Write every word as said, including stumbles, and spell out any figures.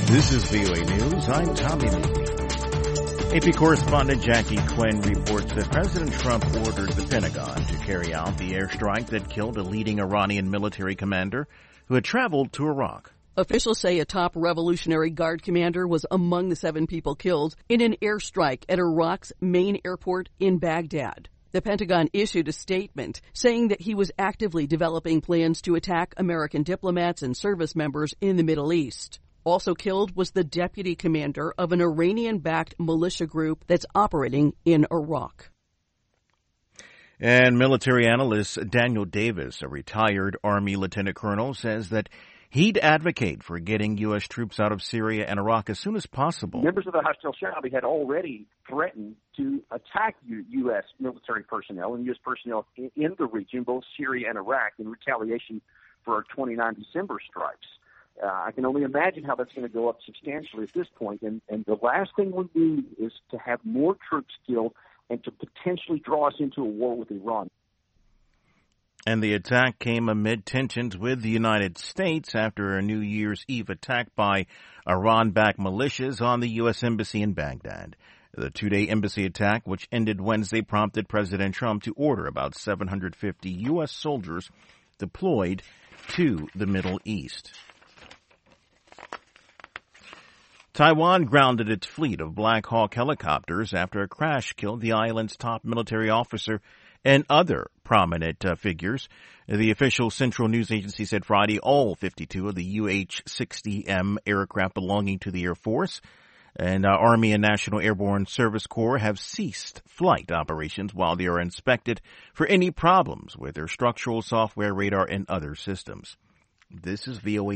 This is V O A News. I'm Tommy Lee. A P correspondent Jackie Quinn reports that President Trump ordered the Pentagon to carry out the airstrike that killed a leading Iranian military commander who had traveled to Iraq. Officials say a top Revolutionary Guard commander was among the seven people killed in an airstrike at Iraq's main airport in Baghdad. The Pentagon issued a statement saying that he was actively developing plans to attack American diplomats and service members in the Middle East. Also killed was the deputy commander of an Iranian-backed militia group that's operating in Iraq. And military analyst Daniel Davis, a retired Army lieutenant colonel, says that he'd advocate for getting U S troops out of Syria and Iraq as soon as possible. Members of the Hashd al-Shaabi had already threatened to attack U S military personnel and U S personnel in, in the region, both Syria and Iraq, in retaliation for our twenty-nine December strikes. Uh, I can only imagine how that's going to go up substantially at this point. And, and the last thing we need is to have more troops killed and to potentially draw us into a war with Iran. And the attack came amid tensions with the United States after a New Year's Eve attack by Iran-backed militias on the U S Embassy in Baghdad. The two-day embassy attack, which ended Wednesday, prompted President Trump to order about seven hundred fifty U S soldiers deployed to the Middle East. Taiwan grounded its fleet of Black Hawk helicopters after a crash killed the island's top military officer and other prominent uh, figures. The official Central News Agency said Friday all fifty-two of the U H sixty M aircraft belonging to the Air Force and uh, Army and National Airborne Service Corps have ceased flight operations while they are inspected for any problems with their structural, software, radar, and other systems. This is V O A.